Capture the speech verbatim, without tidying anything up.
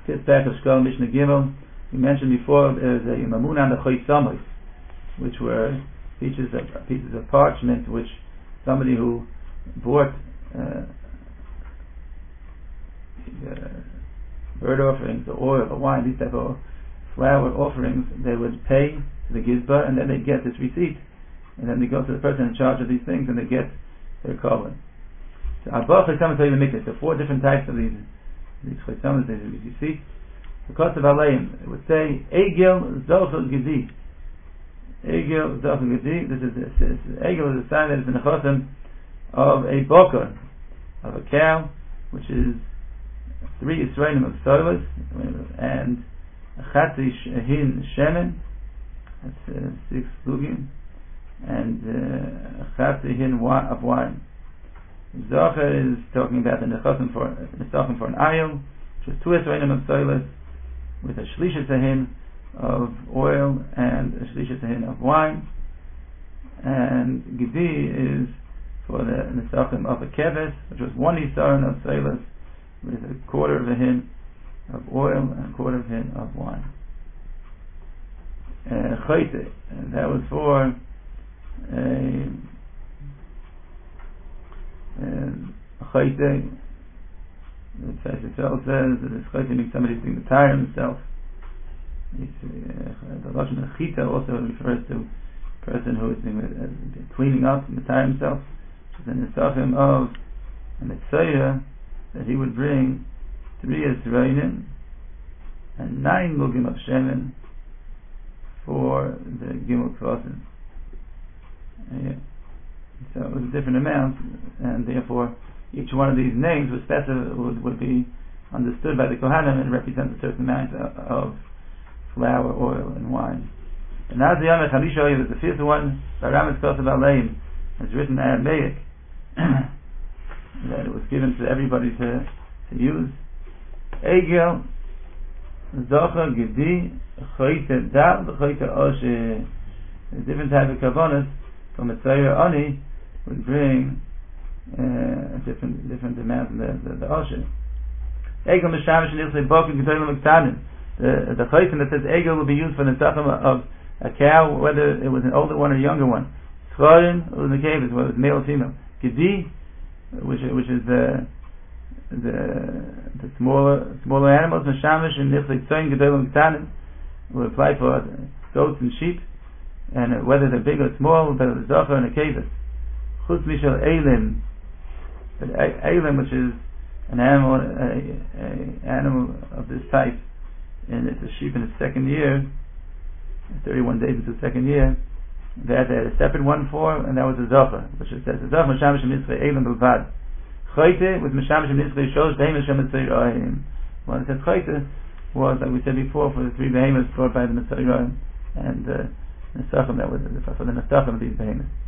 Kitzpech Shkol Mishnah Gimel. We mentioned before there's a Mamuna and a Choysamos, which were pieces of pieces of parchment which somebody who bought uh, uh, bird offerings, or oil, or wine, these type of flower offerings, they would pay to the Gizbar, and then they get this receipt, and then they go to the person in charge of these things, and they get their korban. So Abba Chaysamas Hayim Mikdash. There are four different types of these these Chaysamas, these receipts. The cost of Alayim, it would say Egel Zochel Gedi. Egel Zochel Gedi. This is this, Egel is a sign that it's in the chosim of a boker, of a cow, which is three Yisraelim of solas and a Chatish Hin Shemen. That's uh, six lugim, and uh, a Chatish Hin of wine. Zocher is talking about the nechosim for nechosim for an ayil, which is two Yisraelim of solas, with a shlisha tahin of oil and a shlisha tahin of wine. And Gedi is for the nesachim of a keves, which was one isaron of solas, with a quarter of a hin of oil and a quarter of a hin of wine. Chayte, and that was for a chayte. The text itself says that this chayte means somebody who's doing the tire himself. Uh, the lashon of chita also refers to a person who is doing, uh, cleaning up the tire himself. Which is an nesachim of a mitzvah that he would bring three Yisraelim and nine lugim of shemen for the gimel kvasim. Uh, so it was a different amount, and therefore each one of these names was specific, would, would be understood by the Kohanim and represent a certain amount of, of flour, oil, and wine. And now the Yom HaChamisha is the fifth one, by Ramas Kosav Aleim. It's written in Aramaic that it was given to everybody to, to use. Egel, Zocha, Gedi, Choyte Dal, Choyte Oshe. A different type of kavanas from a Tzayir Ani would bring uh, a different different amount of the, the, the Oshe. Egel Meshamish Nilsei Bokin G'tolim Ektanim. The the chaytim that says Egel will be used for the tzachim of a cow, whether it was an older one or a younger one. Tzchorim, it was the caves, whether it was male or female. Gedi, which which is the the the smaller smaller animals. Meshamish and Nilsei Tzoyin G'tolim Ektanim will apply for goats and sheep. And uh, whether they're big or small, whether they're zocher and a kavis. Chutz mishal eilim, but eilim, which is an animal, a, a animal of this type, and it's a sheep in its second year, thirty-one days into the second year. That they had a separate one for, and that was a zocher, which it says the zocher mishamish mitzvah eilim bilvad. Chayte with mishamish mitzvah shows behemoth shemitzvah rahim. Well, it says chayte was, like we said before, for the three behemoths brought by the mitzvah rahim, and uh, Nesachim, that was for the Nesachim of these behemoths.